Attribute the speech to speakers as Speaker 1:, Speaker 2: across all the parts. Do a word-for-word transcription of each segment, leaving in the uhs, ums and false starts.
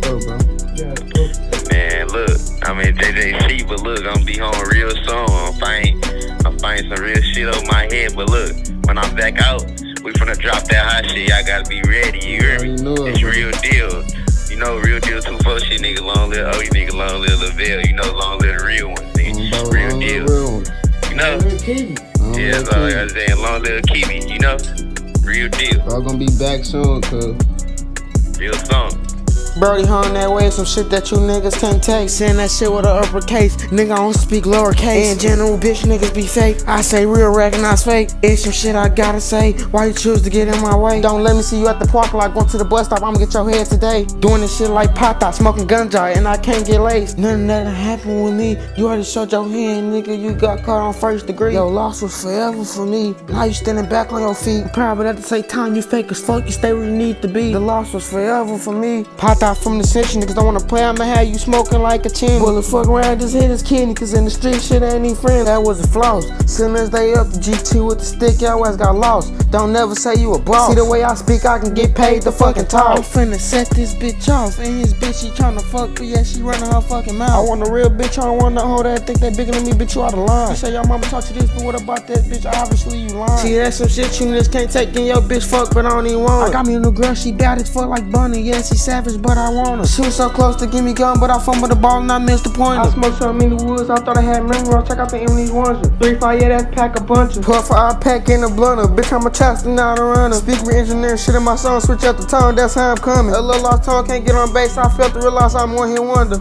Speaker 1: sure, bro.
Speaker 2: Yeah, cool.
Speaker 3: Man, look, I'm in J J C, but look, I'm gonna be home real soon. I'm finding, I'm finding some real shit over my head, but look, when I'm back out, we finna drop that hot shit. Y'all gotta be ready, you hear me?
Speaker 1: You know it,
Speaker 3: it's
Speaker 1: bro.
Speaker 3: real deal. You know, real deal two four shit, nigga. Long live oh, you nigga, long live Lavelle. You know, long live the real ones, nigga.
Speaker 1: Bro,
Speaker 3: real
Speaker 1: long
Speaker 3: deal.
Speaker 1: real ones.
Speaker 3: You know?
Speaker 2: Little Kiwi.
Speaker 1: Long
Speaker 3: Yeah,
Speaker 1: live
Speaker 3: that's all I
Speaker 1: Kiwi.
Speaker 3: gotta say. Long live Kiwi, you know? Real deal.
Speaker 1: Bro, gonna be back soon, cuz.
Speaker 3: Real song.
Speaker 4: Brody hung that way, some shit that you niggas can't take. Saying that shit with an uppercase, nigga I don't speak lowercase. In general, bitch niggas be fake. I say real, recognize fake. It's some shit I gotta say. Why you choose to get in my way? Don't let me see you at the parking lot going to the bus stop. I'ma get your head today. Doing this shit like Pata, smoking ganja, and I can't get laced. Nothing that happened with me. You already showed your hand, nigga. You got caught on first degree. Your loss was forever for me. Now you standing back on your feet. I'm proud, but at the same time, you fake as fuck. You stay where you need to be. The loss was forever for me. Pata from the century, niggas don't wanna play, I'ma have you smoking like a chin. Bullet fuck around, just hit his kidney, cause in the street shit ain't even friends. That was a floss. Soon as they up the G two with the stick, your ass got lost. Don't never say you a boss. See the way I speak, I can get paid to fucking talk. I'm finna set this bitch off, and his bitch, she tryna fuck, but yeah, she running her fucking mouth. I want a real bitch, I don't want no hoe that think they bigger than me, bitch, you out of line. You say your mama taught you this, but what about that bitch? Obviously you lying. See, that's some shit you niggas can't take in your bitch fuck, but I don't even want it. I got me a new girl, she bad as fuck like Bunny, yeah, she savage, but I want her. She was so close to give me gun, but I fumbled the ball and I missed the point. I smoked some in the woods, I thought I had memory. I'll check out the Emily's ones. Three, five, yeah, that's pack a bunch of. Puff, I pack in a blunter. Bitch, I'm a chapster, not a runner. Speak with engineering shit in my song, switch up the tone, that's how I'm coming. A little lost tone, can't get on base, I felt to realize I'm one hit wonder.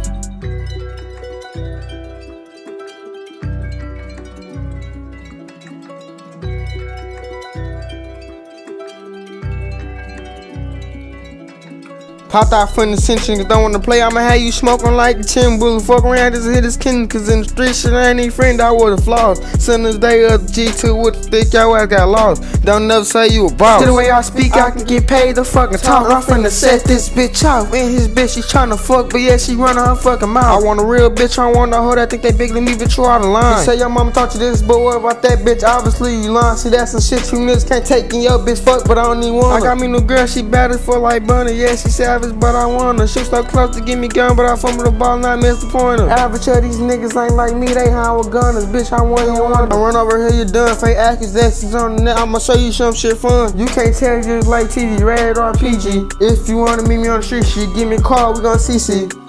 Speaker 4: Popped out from the century, cause don't wanna play, I'ma have you smoking like a chin bullet. Fuck around, just hit his kidney, cause in the street shit I ain't even friend, I was a flaws. Soon as they up G two with the stick, your ass got lost. Don't never say you a boss. See the way I speak, I can get paid to fucking talk. I'm finna set this bitch off, and his bitch, she tryna fuck, but yeah, she running her fucking mouth. I want a real bitch, I don't want no hoe that think they bigger than me, bitch, you out of line. You say your mama taught you this, but what about that bitch? Obviously you lying. See, that's some shit you niggas can't take in your bitch fuck, but I don't even want her. I got me new girl, she bad as fuck like Bunny, yeah, she savage, but I want her. She so close to give me gun, but I fumbled the ball and I missed the pointer. Average of these niggas ain't like me, they high with gunners. Bitch, I want you one. I run over here, you done. Fake accusations on the net, I'ma show you some shit fun. You can't tell you just like T V, rated R P G. If you wanna meet me on the street, shit, give me a call, we gon' C C.